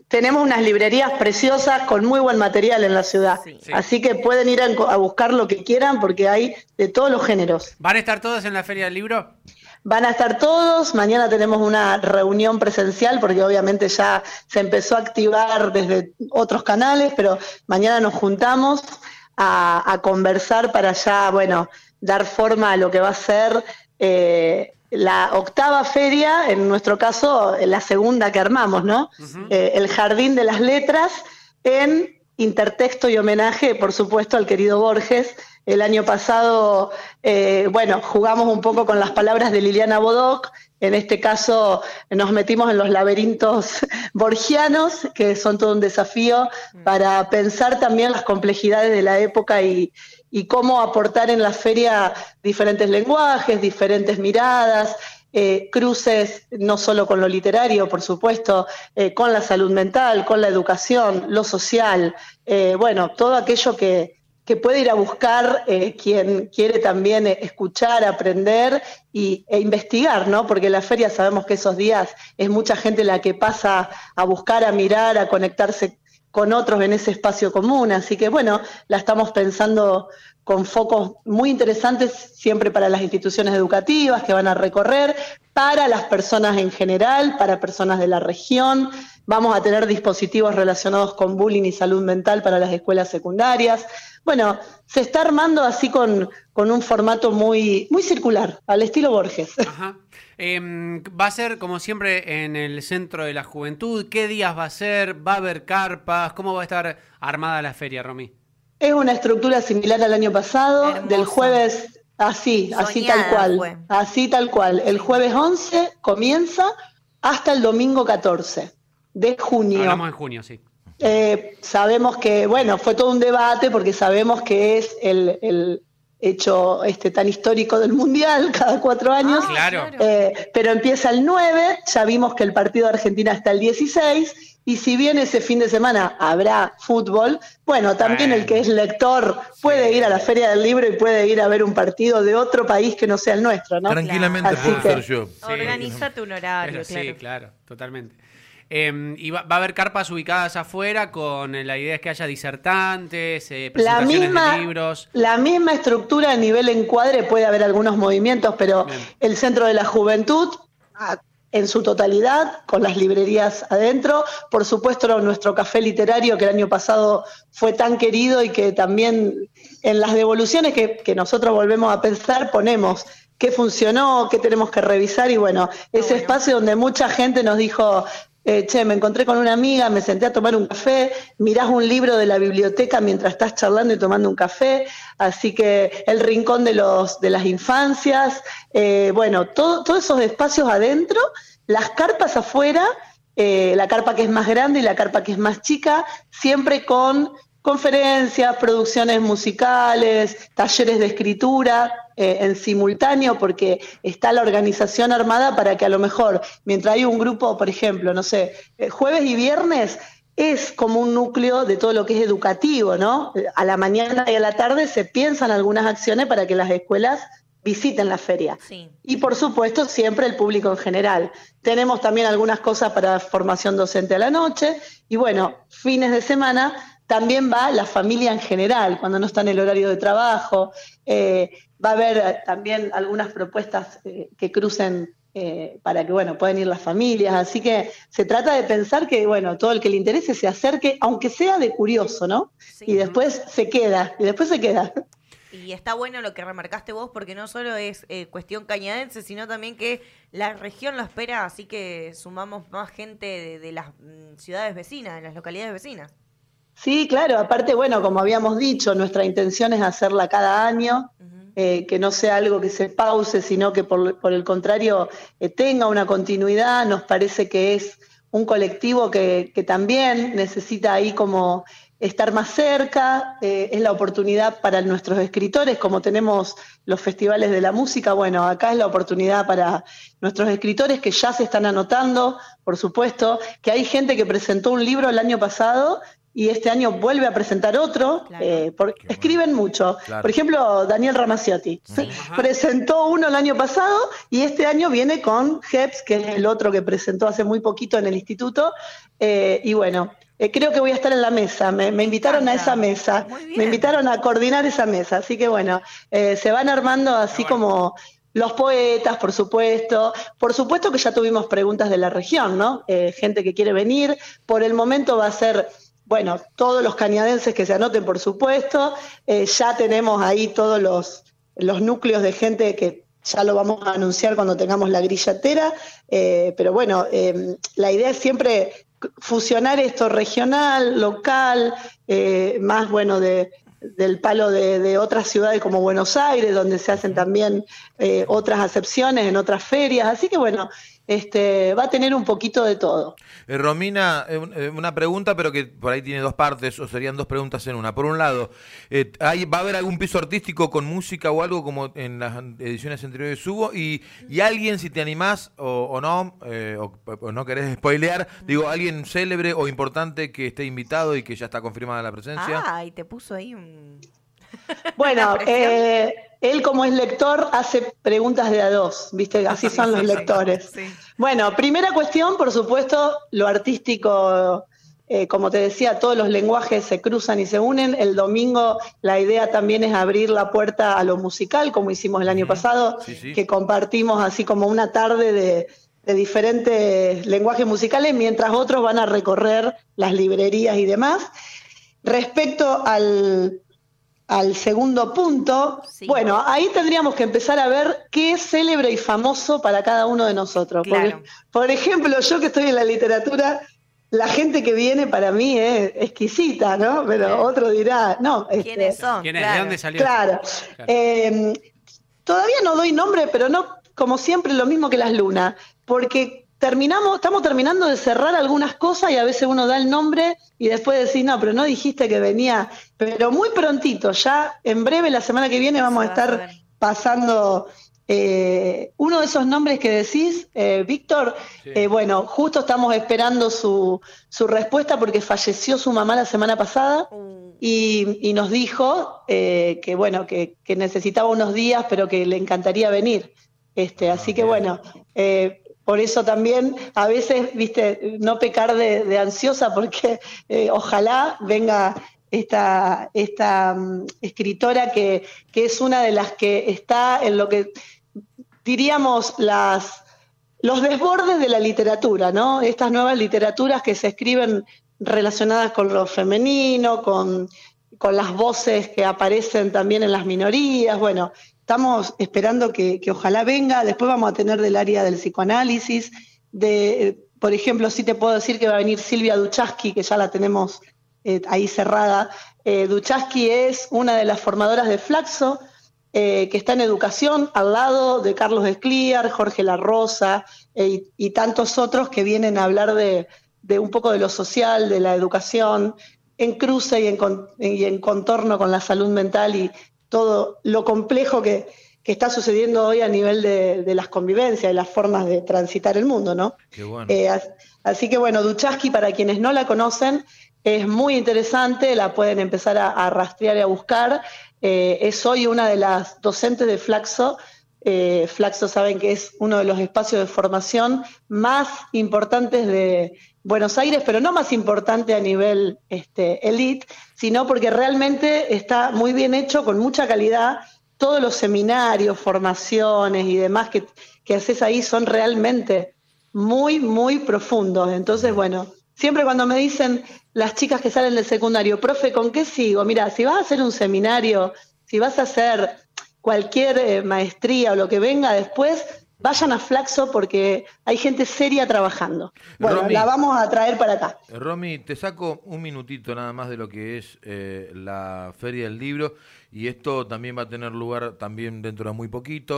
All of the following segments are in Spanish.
Tenemos unas librerías preciosas con muy buen material en la ciudad, Sí. así que pueden ir a buscar lo que quieran porque hay de todos los géneros. ¿Van a estar todos en la Feria del Libro? Van a estar todos, mañana tenemos una reunión presencial porque obviamente ya se empezó a activar desde otros canales, pero mañana nos juntamos a conversar para ya, bueno, dar forma a lo que va a ser la octava feria, en nuestro caso la segunda que armamos, ¿no? El Jardín de las Letras en intertexto y homenaje, por supuesto, al querido Borges. El año pasado, bueno, jugamos un poco con las palabras de Liliana Bodoc. En este caso nos metimos en los laberintos borgianos, que son todo un desafío para pensar también las complejidades de la época y cómo aportar en la feria diferentes lenguajes, diferentes miradas, cruces no solo con lo literario, por supuesto, con la salud mental, con la educación, lo social, bueno, todo aquello que puede ir a buscar quien quiere también escuchar, aprender e investigar, ¿no? Porque la feria sabemos que esos días es mucha gente la que pasa a buscar, a mirar, a conectarse con otros en ese espacio común, así que bueno, la estamos pensando con focos muy interesantes siempre para las instituciones educativas que van a recorrer, para las personas en general, para personas de la región. Vamos a tener dispositivos relacionados con bullying y salud mental para las escuelas secundarias. Bueno, se está armando así con un formato muy, muy circular, al estilo Borges. Ajá. Va a ser, como siempre, en el Centro de la Juventud. ¿Qué días va a ser? ¿Va a haber carpas? ¿Cómo va a estar armada la feria, Romy? Es una estructura similar al año pasado, Hermosa. del jueves, así tal cual. Fue. Así tal cual. El jueves 11 comienza hasta el domingo 14 de junio. Hablamos en junio, sí. Sabemos que, bueno, fue todo un debate porque sabemos que es el hecho tan histórico del Mundial cada 4 años. Claro. Pero empieza el 9, ya vimos que el partido de Argentina está el 16, y si bien ese fin de semana habrá fútbol, bueno, también el que es lector puede ir a la Feria del Libro y puede ir a ver un partido de otro país que no sea el nuestro, ¿no? Tranquilamente Así puedo que- ser yo. Organizate un horario, Pero claro. sí, claro, totalmente. Y va a haber carpas ubicadas afuera con la idea es que haya disertantes, La presentaciones de libros. la misma estructura a nivel encuadre, puede haber algunos movimientos, pero Bien. el Centro de la Juventud, en su totalidad, con las librerías adentro, por supuesto nuestro café literario que el año pasado fue tan querido y que también en las devoluciones que nosotros volvemos a pensar ponemos qué funcionó, qué tenemos que revisar y bueno, ese espacio donde mucha gente nos dijo... che, me encontré con una amiga, me senté a tomar un café, mirás un libro de la biblioteca mientras estás charlando y tomando un café, así que el rincón de las infancias, bueno, todos esos espacios adentro, las carpas afuera, la carpa que es más grande y la carpa que es más chica, siempre con conferencias, producciones musicales, talleres de escritura en simultáneo, porque está la organización armada para que a lo mejor, mientras hay un grupo, por ejemplo, no sé, jueves y viernes es como un núcleo de todo lo que es educativo, ¿no? A la mañana y a la tarde se piensan algunas acciones para que las escuelas visiten la feria. Sí. Y por supuesto siempre el público en general. Tenemos también algunas cosas para formación docente a la noche y bueno, fines de semana también va la familia en general, cuando no está en el horario de trabajo. Va a haber también algunas propuestas que crucen para que, bueno, puedan ir las familias. Así que se trata de pensar que, bueno, todo el que le interese se acerque, aunque sea de curioso, ¿no? Sí. Y después se queda. Y está bueno lo que remarcaste vos, porque no solo es cuestión cañadense, sino también que la región lo espera, así que sumamos más gente de las ciudades vecinas, de las localidades vecinas. Sí, claro, aparte, bueno, como habíamos dicho, nuestra intención es hacerla cada año, que no sea algo que se pause, sino que por el contrario tenga una continuidad. Nos parece que es un colectivo que también necesita ahí como estar más cerca, es la oportunidad para nuestros escritores, como tenemos los festivales de la música, bueno, acá es la oportunidad para nuestros escritores que ya se están anotando, por supuesto, que hay gente que presentó un libro el año pasado y este año vuelve a presentar otro, Claro. escriben mucho. Claro. Por ejemplo, Daniel Ramacciotti presentó uno el año pasado y este año viene con Heps, que es el otro que presentó hace muy poquito en el instituto, y bueno, creo que voy a estar en la mesa, me invitaron a esa mesa, Muy bien. me invitaron a coordinar esa mesa, así que bueno, se van armando así como los poetas, por supuesto que ya tuvimos preguntas de la región, ¿no? Gente que quiere venir, por el momento va a ser, bueno, todos los cañadenses que se anoten, por supuesto, ya tenemos ahí todos los núcleos de gente que ya lo vamos a anunciar cuando tengamos la grilla entera, pero bueno, la idea es siempre fusionar esto regional, local, más bueno del palo de otras ciudades como Buenos Aires, donde se hacen también otras acepciones en otras ferias, así que bueno, va a tener un poquito de todo. Romina, una pregunta, pero que por ahí tiene dos partes, o serían dos preguntas en una. Por un lado, ¿va a haber algún piso artístico con música o algo como en las ediciones anteriores hubo? Y alguien, si te animás o no, o no querés spoilear, digo, alguien célebre o importante que esté invitado y que ya está confirmada la presencia. Ah, y te puso ahí un... Bueno, ¿Una presión? él como es lector hace preguntas de a dos, ¿viste? Así son los lectores. Sí. Bueno, primera cuestión, por supuesto, lo artístico, como te decía, todos los lenguajes se cruzan y se unen. El domingo la idea también es abrir la puerta a lo musical, como hicimos el año pasado, Sí. que compartimos así como una tarde de diferentes lenguajes musicales, mientras otros van a recorrer las librerías y demás. Respecto al segundo punto, Sí. bueno, ahí tendríamos que empezar a ver qué es célebre y famoso para cada uno de nosotros. Claro. Porque, por ejemplo, yo que estoy en la literatura, la gente que viene para mí es exquisita, ¿no? Pero Claro. otro dirá, no. ¿Quiénes son? ¿Quién es? ¿De Claro. dónde salió? Claro. Todavía no doy nombre, pero no, como siempre, lo mismo que las lunas, porque estamos terminando de cerrar algunas cosas y a veces uno da el nombre y después decís, no, pero no dijiste que venía, pero muy prontito, ya en breve, la semana que viene, vamos a Se va a estar saber. pasando uno de esos nombres que decís, Víctor, Sí. bueno, justo estamos esperando su respuesta porque falleció su mamá la semana pasada. Y nos dijo que bueno, que necesitaba unos días, pero que le encantaría venir. Así que bueno, por eso también a veces, viste, no pecar de ansiosa, porque ojalá venga esta escritora que es una de las que está en lo que diríamos los desbordes de la literatura, ¿no? Estas nuevas literaturas que se escriben relacionadas con lo femenino, con las voces que aparecen también en las minorías. Bueno, estamos esperando que ojalá venga. Después vamos a tener del área del psicoanálisis. Por ejemplo, sí te puedo decir que va a venir Silvia Duchaski, que ya la tenemos ahí cerrada. Duchaski es una de las formadoras de Flaxo, que está en educación, al lado de Carlos Escliar, Jorge La Rosa y tantos otros que vienen a hablar de un poco de lo social, de la educación, en cruce y en contorno con la salud mental y todo lo complejo que está sucediendo hoy a nivel de las convivencias y las formas de transitar el mundo, ¿no? Qué bueno. Así que bueno, Duchaski, para quienes no la conocen, es muy interesante, la pueden empezar a rastrear y a buscar. Es hoy una de las docentes de Flaxo. Flaxo saben que es uno de los espacios de formación más importantes de Buenos Aires, pero no más importante a nivel elite, sino porque realmente está muy bien hecho, con mucha calidad. Todos los seminarios, formaciones y demás que haces ahí son realmente muy, muy profundos. Entonces, bueno, siempre cuando me dicen las chicas que salen del secundario, profe, ¿con qué sigo? Mira, si vas a hacer un seminario, si vas a hacer cualquier maestría o lo que venga después, vayan a Flaxo porque hay gente seria trabajando. Bueno, Romy, la vamos a traer para acá. Romy, te saco un minutito nada más de lo que es la Feria del Libro, y esto también va a tener lugar también dentro de muy poquito.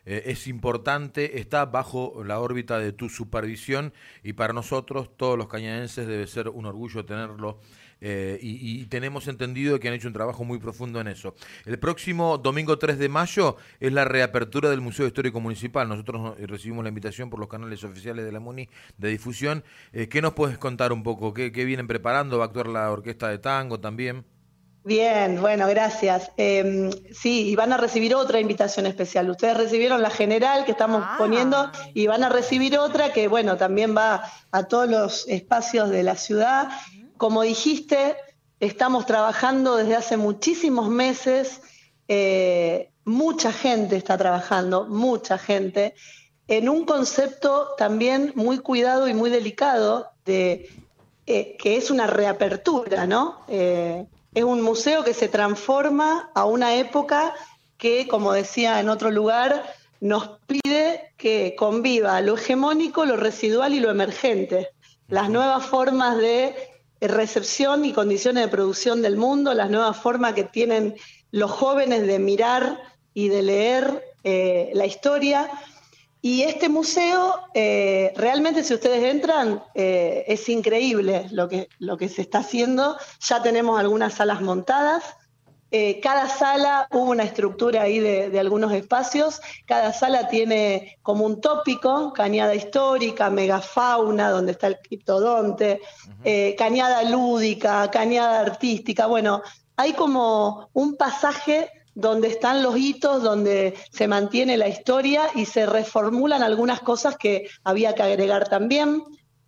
es importante, está bajo la órbita de tu supervisión y para nosotros, todos los cañadenses, debe ser un orgullo tenerlo. Y tenemos entendido que han hecho un trabajo muy profundo en eso. El próximo domingo 3 de mayo es la reapertura del Museo Histórico Municipal. Nosotros recibimos la invitación por los canales oficiales de la MUNI de difusión. ¿Qué nos puedes contar un poco? ¿Qué vienen preparando? ¿Va a actuar la orquesta de tango también? Bien, bueno, gracias. Sí, y van a recibir otra invitación especial. Ustedes recibieron la general que estamos poniendo y van a recibir otra que, bueno, también va a todos los espacios de la ciudad. Como dijiste, estamos trabajando desde hace muchísimos meses, mucha gente está trabajando, mucha gente, en un concepto también muy cuidado y muy delicado de que es una reapertura, ¿no? Es un museo que se transforma a una época que, como decía en otro lugar, nos pide que conviva lo hegemónico, lo residual y lo emergente. Las nuevas formas de recepción y condiciones de producción del mundo, las nuevas formas que tienen los jóvenes de mirar y de leer la historia. Y este museo, realmente si ustedes entran, es increíble lo que se está haciendo. Ya tenemos algunas salas montadas. Cada sala hubo una estructura ahí de algunos espacios. Cada sala tiene como un tópico: cañada histórica, megafauna, donde está el criptodonte, cañada lúdica, cañada artística. Bueno, hay como un pasaje donde están los hitos, donde se mantiene la historia y se reformulan algunas cosas que había que agregar también.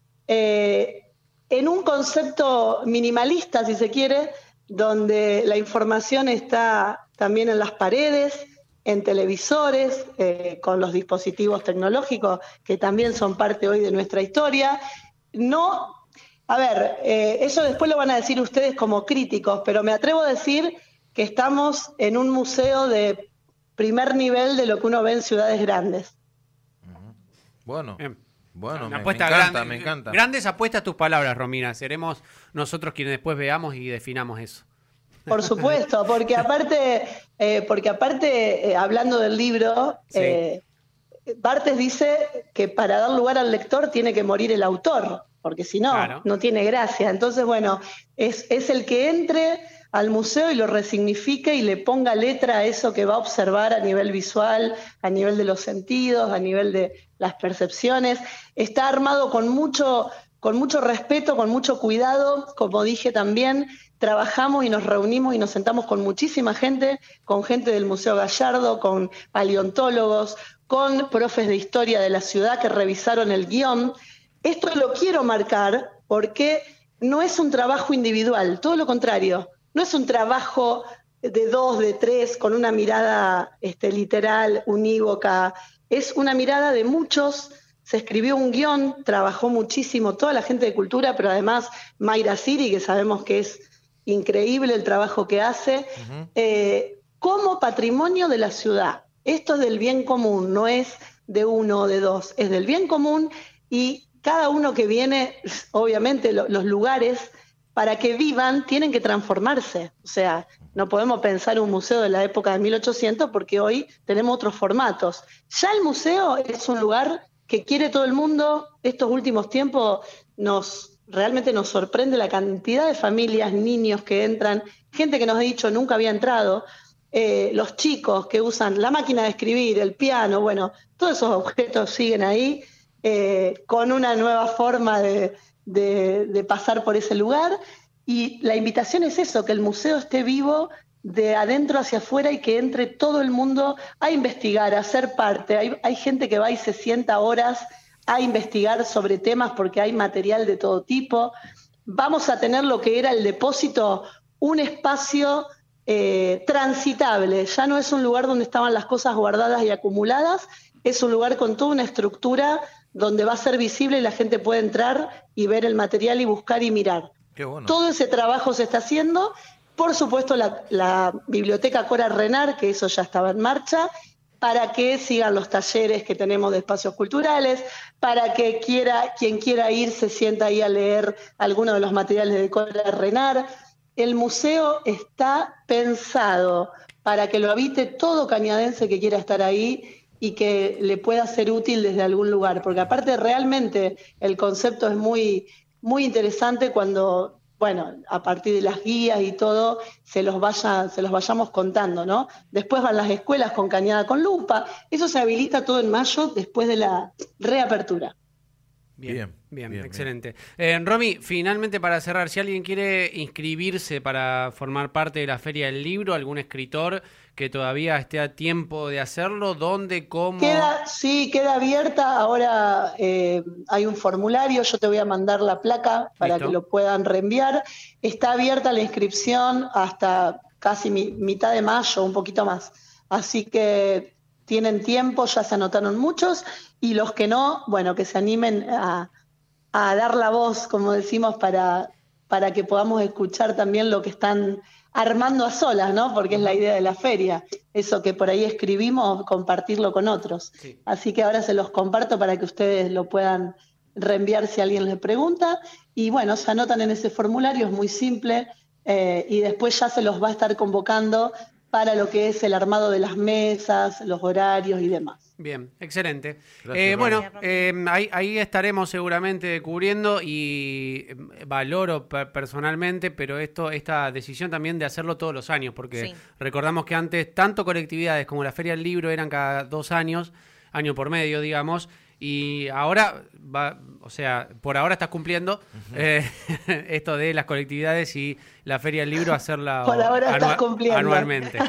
En un concepto minimalista, si se quiere, donde la información está también en las paredes, en televisores, con los dispositivos tecnológicos que también son parte hoy de nuestra historia. No, a ver, eso después lo van a decir ustedes como críticos, pero me atrevo a decir que estamos en un museo de primer nivel de lo que uno ve en ciudades grandes. Bueno. Bueno, me encanta. Grandes apuestas tus palabras, Romina. Seremos nosotros quienes después veamos y definamos eso. Por supuesto, porque aparte, hablando del libro, sí. Barthes dice que para dar lugar al lector tiene que morir el autor, porque si no, claro, no tiene gracia. Entonces, bueno, es el que entre al museo y lo resignifique y le ponga letra a eso que va a observar a nivel visual, a nivel de los sentidos, a nivel de las percepciones. Está armado con mucho respeto, con mucho cuidado. Como dije también, trabajamos y nos reunimos y nos sentamos con muchísima gente, con gente del Museo Gallardo, con paleontólogos, con profes de historia de la ciudad que revisaron el guión. Esto lo quiero marcar porque no es un trabajo individual, todo lo contrario. No es un trabajo de 2, de 3, con una mirada literal, unívoca. Es una mirada de muchos. Se escribió un guión, trabajó muchísimo toda la gente de cultura, pero además Mayra Siri, que sabemos que es increíble el trabajo que hace, como patrimonio de la ciudad. Esto es del bien común, no es de uno o de dos, es del bien común, y cada uno que viene, obviamente los lugares para que vivan tienen que transformarse. O sea, no podemos pensar un museo de la época de 1800 porque hoy tenemos otros formatos. Ya el museo es un lugar que quiere todo el mundo. Estos últimos tiempos realmente nos sorprende la cantidad de familias, niños que entran, gente que nos ha dicho nunca había entrado, los chicos que usan la máquina de escribir, el piano, bueno, todos esos objetos siguen ahí con una nueva forma de pasar por ese lugar, y la invitación es eso, que el museo esté vivo de adentro hacia afuera y que entre todo el mundo a investigar, a ser parte. Hay gente que va y se sienta horas a investigar sobre temas porque hay material de todo tipo. Vamos a tener lo que era el depósito, un espacio transitable. Ya no es un lugar donde estaban las cosas guardadas y acumuladas, es un lugar con toda una estructura donde va a ser visible y la gente puede entrar y ver el material y buscar y mirar. Qué bueno. Todo ese trabajo se está haciendo. Por supuesto, la Biblioteca Cora Renard, que eso ya estaba en marcha, para que sigan los talleres que tenemos de espacios culturales, para que quien quiera ir se sienta ahí a leer alguno de los materiales de Cora Renard. El museo está pensado para que lo habite todo cañadense que quiera estar ahí, y que le pueda ser útil desde algún lugar, porque aparte realmente el concepto es muy, muy interesante cuando, bueno, a partir de las guías y todo, se los vayamos contando, ¿no? Después van las escuelas con Cañada con Lupa, eso se habilita todo en mayo después de la reapertura. Bien, excelente. Romy, finalmente para cerrar, si alguien quiere inscribirse para formar parte de la Feria del Libro, algún escritor que todavía esté a tiempo de hacerlo, ¿dónde, cómo? Queda abierta, ahora hay un formulario, yo te voy a mandar la placa para ¿Listo? que lo puedan reenviar. Está abierta la inscripción hasta casi mitad de mayo, un poquito más. Así que tienen tiempo, ya se anotaron muchos, y los que no, bueno, que se animen a dar la voz, como decimos, para que podamos escuchar también lo que están armando a solas, ¿no? Porque es la idea de la feria, eso que por ahí escribimos, compartirlo con otros. Sí. Así que ahora se los comparto para que ustedes lo puedan reenviar si alguien les pregunta, y bueno, se anotan en ese formulario, es muy simple, y después ya se los va a estar convocando para lo que es el armado de las mesas, los horarios y demás. Bien, excelente. Gracias, Bueno, ahí estaremos seguramente cubriendo y valoro personalmente, pero esta decisión también de hacerlo todos los años, porque recordamos que antes tanto colectividades como la Feria del Libro eran cada 2 años, año por medio, digamos, y ahora por ahora estás cumpliendo esto de las colectividades y la Feria del Libro hacerla por ahora estás cumpliendo anualmente.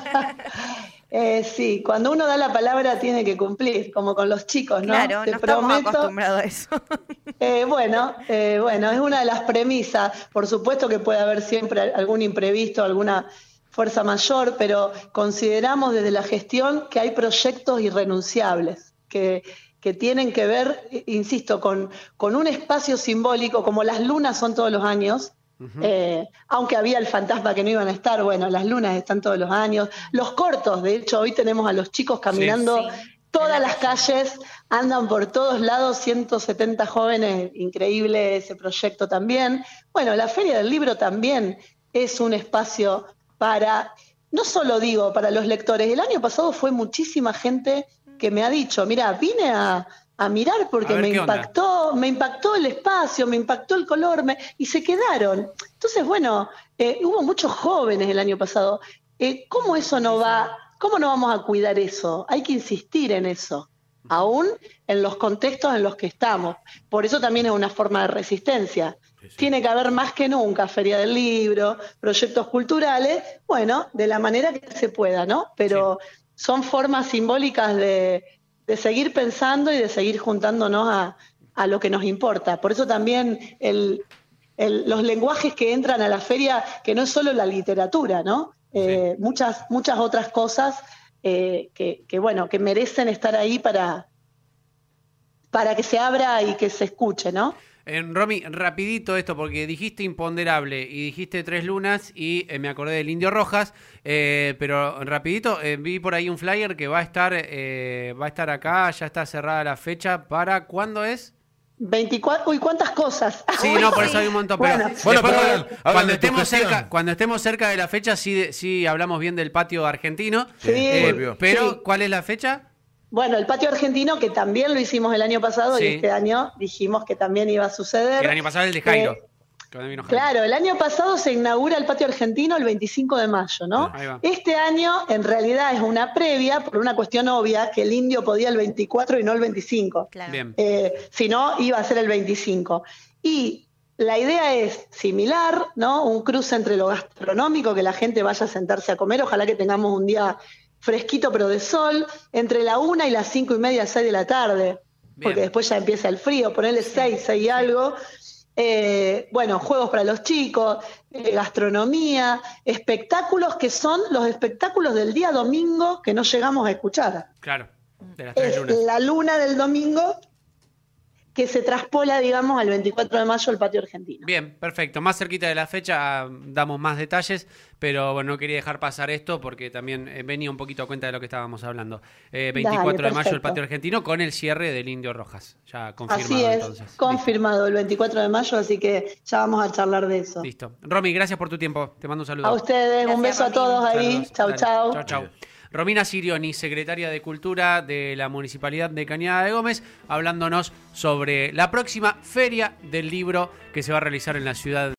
Sí, cuando uno da la palabra tiene que cumplir, como con los chicos, ¿no? Claro, Te no estamos prometo, acostumbrados a eso. Bueno, es una de las premisas. Por supuesto que puede haber siempre algún imprevisto, alguna fuerza mayor, pero consideramos desde la gestión que hay proyectos irrenunciables, que tienen que ver, insisto, con un espacio simbólico, como las lunas son todos los años. Aunque había el fantasma que no iban a estar, bueno, las lunas están todos los años, los cortos, de hecho hoy tenemos a los chicos caminando todas las calles, andan por todos lados, 170 jóvenes, increíble ese proyecto también. Bueno, la Feria del Libro también es un espacio para, no solo digo para los lectores, el año pasado fue muchísima gente que me ha dicho, mira, vine a mirar porque me impactó el espacio, me impactó el color, y se quedaron. Entonces, bueno, hubo muchos jóvenes el año pasado. ¿Cómo no vamos a cuidar eso? Hay que insistir en eso, aún en los contextos en los que estamos. Por eso también es una forma de resistencia. Tiene que haber más que nunca Feria del Libro, proyectos culturales, bueno, de la manera que se pueda, ¿no? Pero son formas simbólicas de seguir pensando y de seguir juntándonos a lo que nos importa. Por eso también los lenguajes que entran a la feria, que no es solo la literatura, ¿no? Muchas otras cosas que merecen estar ahí para que se abra y que se escuche, ¿no? Romy, rapidito esto, porque dijiste imponderable y dijiste 3 lunas y me acordé del Indio Rojas, pero rapidito, vi por ahí un flyer que va a estar acá, ya está cerrada la fecha. ¿Para cuándo es? 24, uy, cuántas cosas. Sí, no, por eso hay un montón. Pero cuando estemos cerca de la fecha, sí hablamos bien del patio argentino. Pero, ¿cuál es la fecha? Bueno, el patio argentino, que también lo hicimos el año pasado, y este año dijimos que también iba a suceder. El año pasado el de Jairo. Claro, el año pasado se inaugura el patio argentino el 25 de mayo, ¿no? Este año, en realidad, es una previa, por una cuestión obvia, que el Indio podía el 24 y no el 25. Claro. Bien. Si no, iba a ser el 25. Y la idea es similar, ¿no? Un cruce entre lo gastronómico, que la gente vaya a sentarse a comer, ojalá que tengamos un día fresquito pero de sol, entre la 1 y las 5 y media, 6 de la tarde, porque después ya empieza el frío, ponerle 6 y algo. Bueno, juegos para los chicos, gastronomía, espectáculos que son los espectáculos del día domingo que no llegamos a escuchar. Claro, de las 3 lunas. La luna del domingo que se traspola, digamos, al 24 de mayo el patio argentino. Bien, perfecto. Más cerquita de la fecha damos más detalles, pero bueno, no quería dejar pasar esto porque también venía un poquito a cuenta de lo que estábamos hablando. 24 de mayo el patio argentino con el cierre del Indio Rojas. Ya confirmado. Así es, entonces. confirmado el 24 de mayo, así que ya vamos a charlar de eso. Listo. Romy, gracias por tu tiempo. Te mando un saludo. A ustedes, un beso a todos ahí. Chau, chau. Chau, chau. Romina Sirioni, secretaria de Cultura de la Municipalidad de Cañada de Gómez, hablándonos sobre la próxima Feria del Libro que se va a realizar en la ciudad